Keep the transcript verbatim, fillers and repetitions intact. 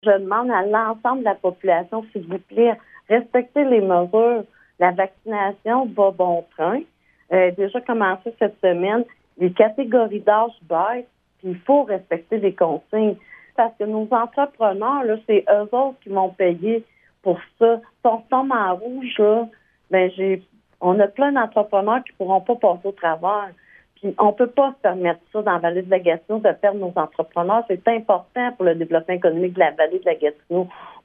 Je demande à l'ensemble de la population, s'il vous plaît, respectez les mesures. La vaccination va bon train. Euh, déjà commencé cette semaine. Les catégories d'âge baissent, puis il faut respecter les consignes. Parce que nos entrepreneurs, là, c'est eux autres qui vont payer pour ça. Si on tombe en rouge, là, ben j'ai on a plein d'entrepreneurs qui ne pourront pas passer au travers. Puis on ne peut pas se permettre ça dans la vallée de la Gatineau, de perdre nos entrepreneurs. C'est important pour le développement économique de la vallée de la Gatineau.